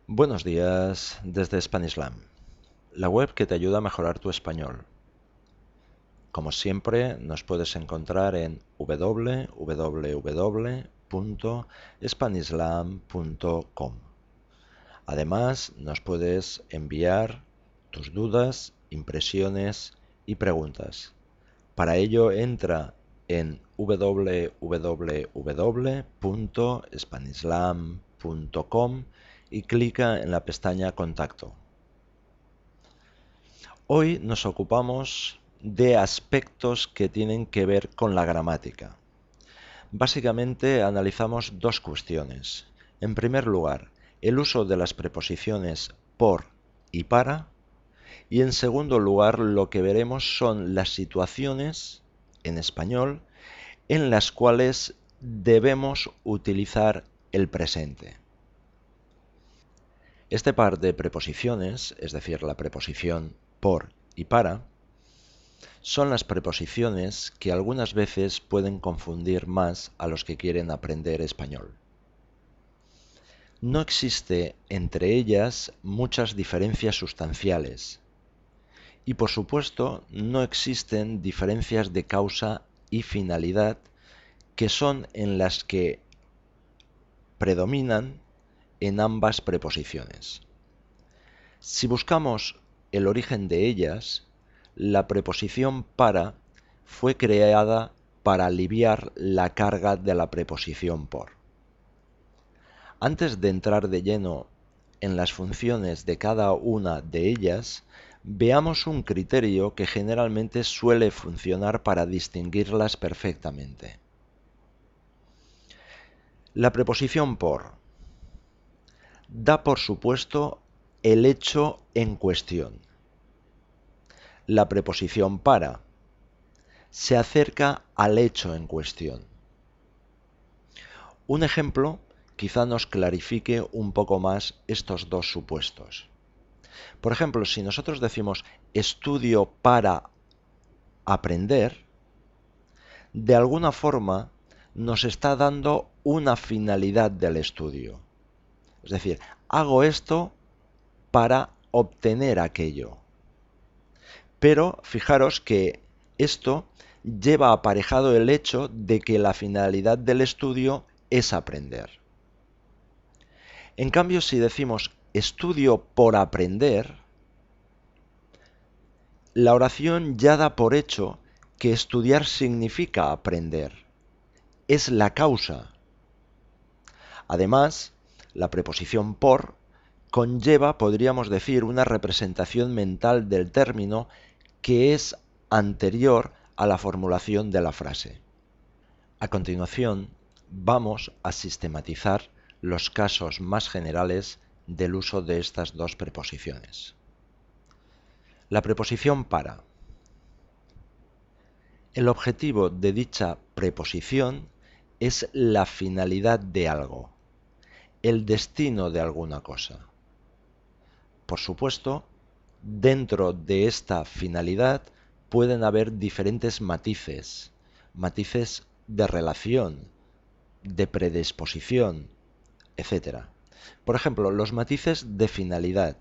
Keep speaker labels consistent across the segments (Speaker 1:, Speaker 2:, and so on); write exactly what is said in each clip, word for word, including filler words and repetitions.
Speaker 1: Buenos días desde Spanislam, la web que te ayuda a mejorar tu español. Como siempre, nos puedes encontrar en w w w punto spanislam punto com. Además, nos puedes enviar tus dudas, impresiones y preguntas. Para ello, entra en w w w punto spanislam punto com y clica en la pestaña Contacto. Hoy nos ocupamos de aspectos que tienen que ver con la gramática. Básicamente analizamos dos cuestiones. En primer lugar, el uso de las preposiciones por y para. Y en segundo lugar, lo que veremos son las situaciones en español en las cuales debemos utilizar el presente. Este par de preposiciones, es decir, la preposición por y para, son las preposiciones que algunas veces pueden confundir más a los que quieren aprender español. No existe entre ellas muchas diferencias sustanciales y, por supuesto, no existen diferencias de causa y finalidad, que son en las que predominan en ambas preposiciones. Si buscamos el origen de ellas, la preposición para fue creada para aliviar la carga de la preposición por. Antes de entrar de lleno en las funciones de cada una de ellas, veamos un criterio que generalmente suele funcionar para distinguirlas perfectamente. La preposición por da por supuesto el hecho en cuestión. La preposición para se acerca al hecho en cuestión. Un ejemplo quizá nos clarifique un poco más estos dos supuestos. Por ejemplo, si nosotros decimos estudio para aprender, de alguna forma nos está dando una finalidad del estudio. Es decir, hago esto para obtener aquello. Pero fijaros que esto lleva aparejado el hecho de que la finalidad del estudio es aprender. En cambio, si decimos estudio por aprender, la oración ya da por hecho que estudiar significa aprender. Es la causa. Además, la preposición por conlleva, podríamos decir, una representación mental del término que es anterior a la formulación de la frase. A continuación, vamos a sistematizar los casos más generales del uso de estas dos preposiciones. La preposición para. El objetivo de dicha preposición es la finalidad de algo, el destino de alguna cosa. Por supuesto, dentro de esta finalidad pueden haber diferentes matices, matices de relación, de predisposición, etcétera. Por ejemplo, los matices de finalidad.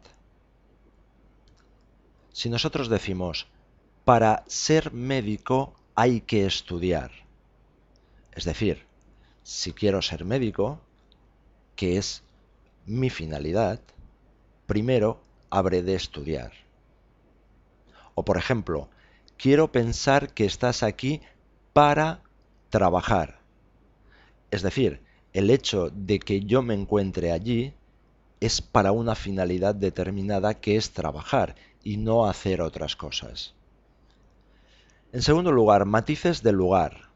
Speaker 1: Si nosotros decimos, para ser médico hay que estudiar, es decir, si quiero ser médico, que es mi finalidad, primero habré de estudiar. O por ejemplo, quiero pensar que estás aquí para trabajar. Es decir, el hecho de que yo me encuentre allí es para una finalidad determinada, que es trabajar y no hacer otras cosas. En segundo lugar, matices del lugar.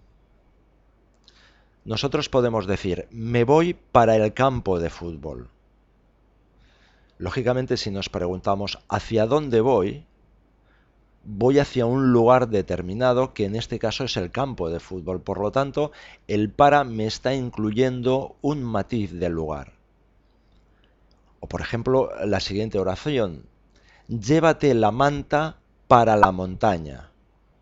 Speaker 1: Nosotros podemos decir, me voy para el campo de fútbol. Lógicamente, si nos preguntamos ¿hacia dónde voy?, voy hacia un lugar determinado, que en este caso es el campo de fútbol. Por lo tanto, el para me está incluyendo un matiz del lugar. O por ejemplo, la siguiente oración, llévate la manta para la montaña.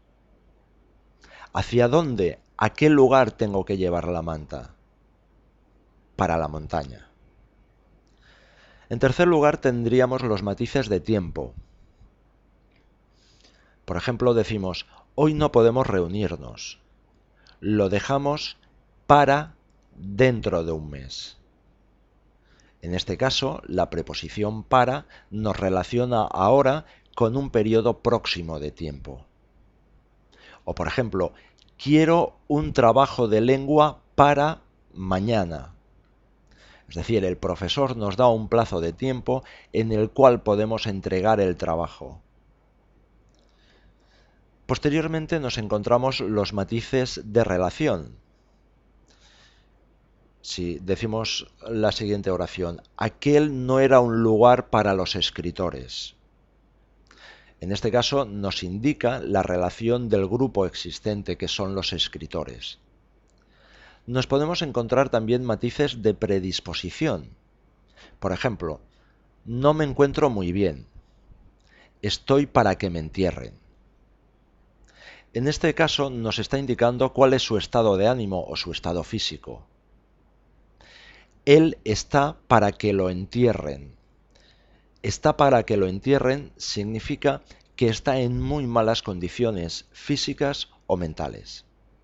Speaker 1: ¿Hacia dónde? ¿A qué lugar tengo que llevar la manta? Para la montaña. En tercer lugar, tendríamos los matices de tiempo. Por ejemplo, decimos, hoy no podemos reunirnos. Lo dejamos para dentro de un mes. En este caso, la preposición para nos relaciona ahora con un periodo próximo de tiempo. O por ejemplo, quiero un trabajo de lengua para mañana. Es decir, el profesor nos da un plazo de tiempo en el cual podemos entregar el trabajo. Posteriormente nos encontramos los matices de relación. Si decimos la siguiente oración, aquel no era un lugar para los escritores. En este caso nos indica la relación del grupo existente que son los escritores. Nos podemos encontrar también matices de predisposición. Por ejemplo, no me encuentro muy bien. Estoy para que me entierren. En este caso nos está indicando cuál es su estado de ánimo o su estado físico. Él está para que lo entierren. Está para que lo entierren significa que está en muy malas condiciones físicas o mentales.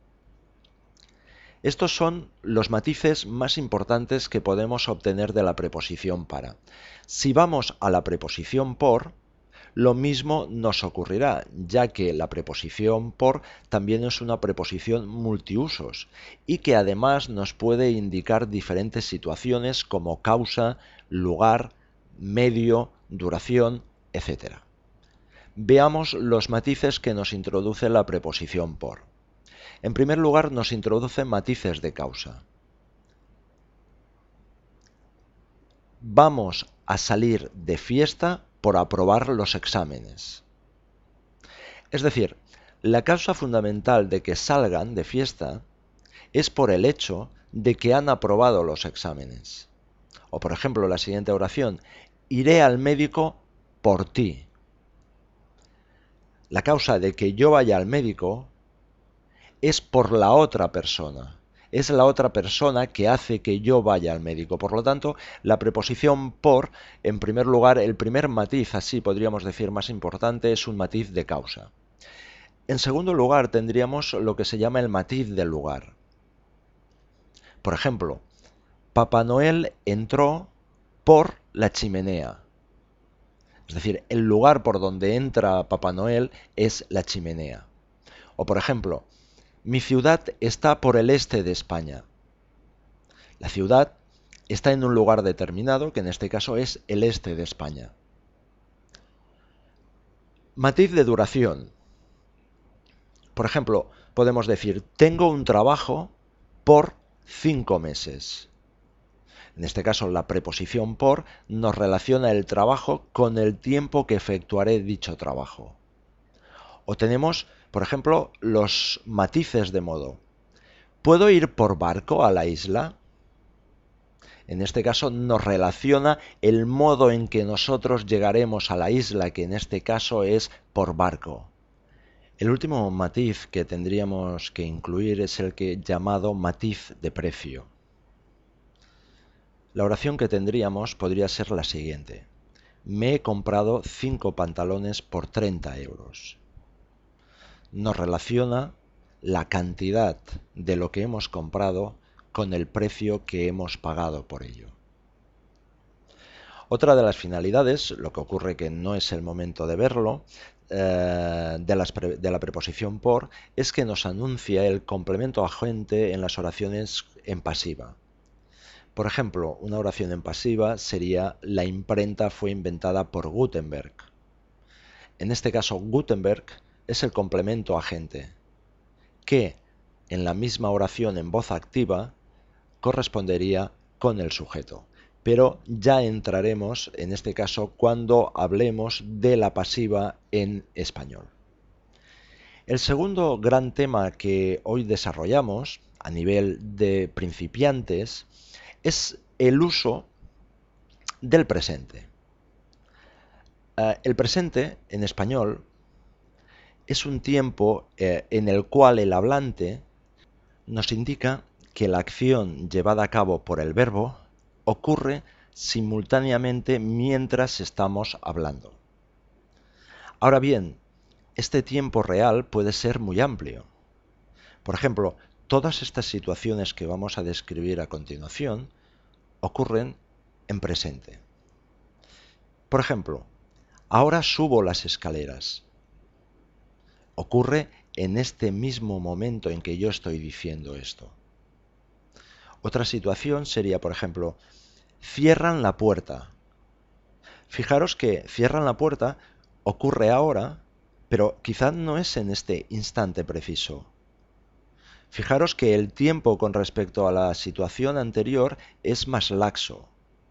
Speaker 1: Estos son los matices más importantes que podemos obtener de la preposición para. Si vamos a la preposición por, lo mismo nos ocurrirá, ya que la preposición por también es una preposición multiusos y que además nos puede indicar diferentes situaciones como causa, lugar, medio, duración, etcétera. Veamos los matices que nos introduce la preposición por. En primer lugar, nos introduce matices de causa. Vamos a salir de fiesta por aprobar los exámenes. Es decir, la causa fundamental de que salgan de fiesta es por el hecho de que han aprobado los exámenes. O por ejemplo, la siguiente oración, iré al médico por ti. La causa de que yo vaya al médico es por la otra persona. Es la otra persona que hace que yo vaya al médico. Por lo tanto, la preposición por, en primer lugar, el primer matiz, así podríamos decir más importante, es un matiz de causa. En segundo lugar, tendríamos lo que se llama el matiz de lugar. Por ejemplo, Papá Noel entró por la chimenea. Es decir, el lugar por donde entra Papá Noel es la chimenea. O por ejemplo, mi ciudad está por el este de España. La ciudad está en un lugar determinado, que en este caso es el este de España. Matiz de duración. Por ejemplo, podemos decir, tengo un trabajo por cinco meses. En este caso, la preposición por nos relaciona el trabajo con el tiempo que efectuaré dicho trabajo. O tenemos, por ejemplo, los matices de modo. ¿Puedo ir por barco a la isla? En este caso nos relaciona el modo en que nosotros llegaremos a la isla, que en este caso es por barco. El último matiz que tendríamos que incluir es el que llamado matiz de precio. La oración que tendríamos podría ser la siguiente. Me he comprado cinco pantalones por treinta euros. Nos relaciona la cantidad de lo que hemos comprado con el precio que hemos pagado por ello. Otra de las finalidades, lo que ocurre que no es el momento de verlo, eh, de, las pre, de la preposición por, es que nos anuncia el complemento agente en las oraciones en pasiva. Por ejemplo, una oración en pasiva sería la imprenta fue inventada por Gutenberg. En este caso, Gutenberg es el complemento agente, que en la misma oración en voz activa correspondería con el sujeto. Pero ya entraremos en este caso cuando hablemos de la pasiva en español. El segundo gran tema que hoy desarrollamos a nivel de principiantes es el uso del presente. Uh, el presente en español es un tiempo eh, en el cual el hablante nos indica que la acción llevada a cabo por el verbo ocurre simultáneamente mientras estamos hablando. Ahora bien, este tiempo real puede ser muy amplio. Por ejemplo, todas estas situaciones que vamos a describir a continuación ocurren en presente. Por ejemplo, ahora subo las escaleras. Ocurre en este mismo momento en que yo estoy diciendo esto. Otra situación sería, por ejemplo, cierran la puerta. Fijaros que cierran la puerta ocurre ahora, pero quizá no es en este instante preciso. Fijaros que el tiempo con respecto a la situación anterior es más laxo.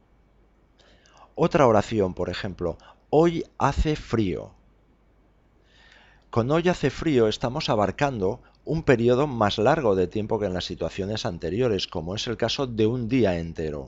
Speaker 1: Otra oración, por ejemplo, hoy hace frío. Con hoy hace frío estamos abarcando un periodo más largo de tiempo que en las situaciones anteriores, como es el caso de un día entero.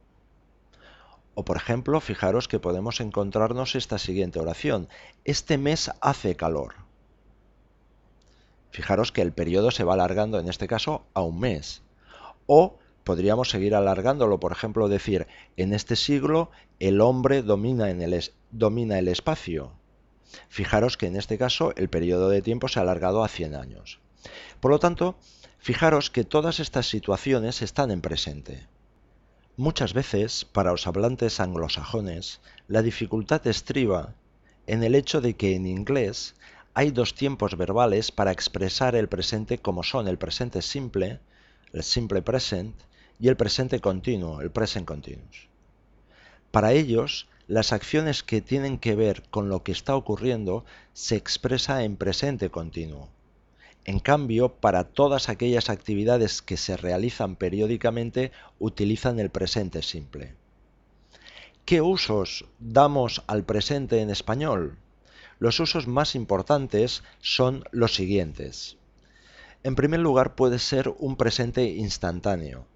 Speaker 1: O por ejemplo, fijaros que podemos encontrarnos esta siguiente oración. Este mes hace calor. Fijaros que el periodo se va alargando en este caso a un mes. O podríamos seguir alargándolo, por ejemplo, decir, en este siglo el hombre domina, en el es, domina el espacio. Fijaros que en este caso el periodo de tiempo se ha alargado a cien años. Por lo tanto, fijaros que todas estas situaciones están en presente. Muchas veces, para los hablantes anglosajones, la dificultad estriba en el hecho de que en inglés hay dos tiempos verbales para expresar el presente como son el presente simple, el simple present, y el presente continuo, el present continuous. Para ellos, las acciones que tienen que ver con lo que está ocurriendo se expresa en presente continuo. En cambio, para todas aquellas actividades que se realizan periódicamente, utilizan el presente simple. ¿Qué usos damos al presente en español? Los usos más importantes son los siguientes. En primer lugar, puede ser un presente instantáneo.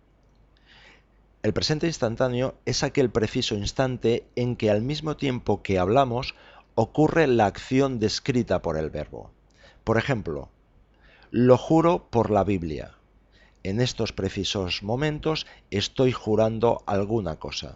Speaker 1: El presente instantáneo es aquel preciso instante en que al mismo tiempo que hablamos ocurre la acción descrita por el verbo. Por ejemplo, lo juro por la Biblia. En estos precisos momentos estoy jurando alguna cosa.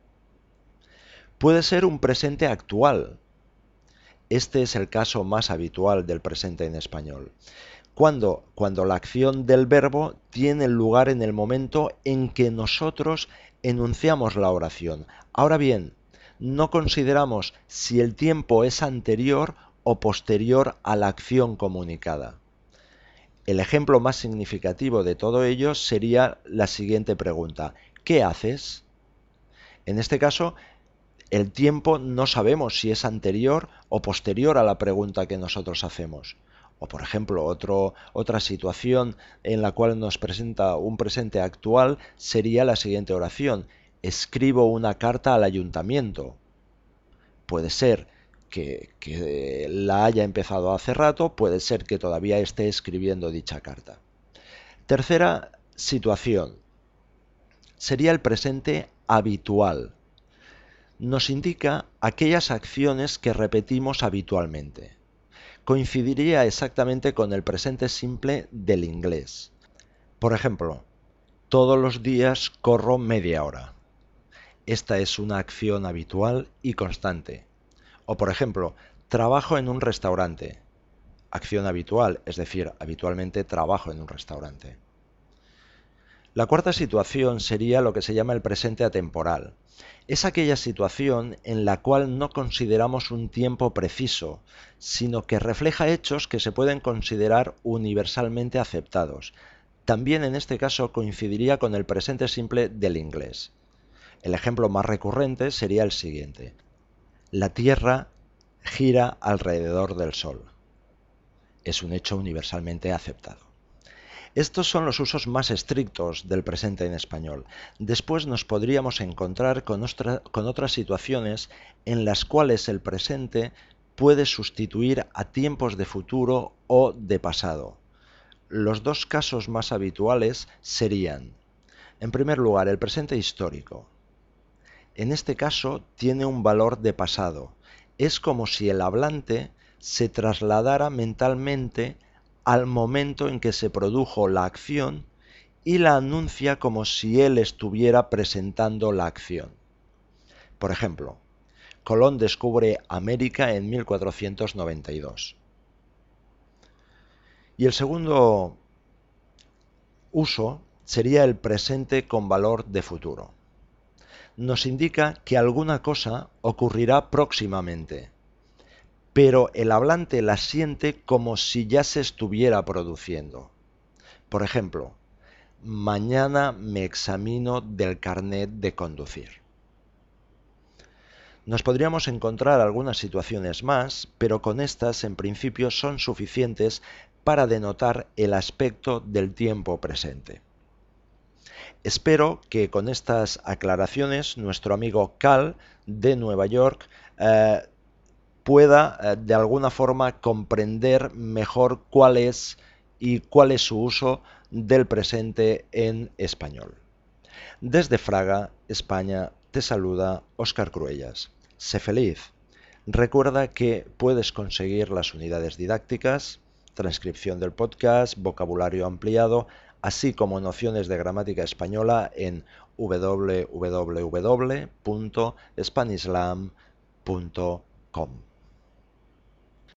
Speaker 1: Puede ser un presente actual. Este es el caso más habitual del presente en español. Cuando, cuando la acción del verbo tiene lugar en el momento en que nosotros enunciamos la oración. Ahora bien, no consideramos si el tiempo es anterior o posterior a la acción comunicada. El ejemplo más significativo de todo ello sería la siguiente pregunta. ¿Qué haces? En este caso, el tiempo no sabemos si es anterior o posterior a la pregunta que nosotros hacemos. O por ejemplo, otro, otra situación en la cual nos presenta un presente actual sería la siguiente oración. Escribo una carta al ayuntamiento. Puede ser que, que la haya empezado hace rato, puede ser que todavía esté escribiendo dicha carta. Tercera situación sería el presente habitual. Nos indica aquellas acciones que repetimos habitualmente. Coincidiría exactamente con el presente simple del inglés. Por ejemplo, todos los días corro media hora. Esta es una acción habitual y constante. O por ejemplo, trabajo en un restaurante. Acción habitual, es decir, habitualmente trabajo en un restaurante. La cuarta situación sería lo que se llama el presente atemporal. Es aquella situación en la cual no consideramos un tiempo preciso, sino que refleja hechos que se pueden considerar universalmente aceptados. También en este caso coincidiría con el presente simple del inglés. El ejemplo más recurrente sería el siguiente. La Tierra gira alrededor del Sol. Es un hecho universalmente aceptado. Estos son los usos más estrictos del presente en español. Después nos podríamos encontrar con, ostra, con otras situaciones en las cuales el presente puede sustituir a tiempos de futuro o de pasado. Los dos casos más habituales serían, en primer lugar, el presente histórico. En este caso tiene un valor de pasado. Es como si el hablante se trasladara mentalmente al momento en que se produjo la acción y la anuncia como si él estuviera presentando la acción. Por ejemplo, Colón descubre América en mil cuatrocientos noventa y dos. Y el segundo uso sería el presente con valor de futuro. Nos indica que alguna cosa ocurrirá próximamente, pero el hablante la siente como si ya se estuviera produciendo. Por ejemplo, mañana me examino del carnet de conducir. Nos podríamos encontrar algunas situaciones más, pero con estas en principio son suficientes para denotar el aspecto del tiempo presente. Espero que con estas aclaraciones nuestro amigo Cal de Nueva York eh, pueda eh, de alguna forma comprender mejor cuál es y cuál es su uso del presente en español. Desde Fraga, España, te saluda Óscar Cruellas. Sé feliz. Recuerda que puedes conseguir las unidades didácticas, transcripción del podcast, vocabulario ampliado, así como nociones de gramática española en w w w punto spanislam punto com.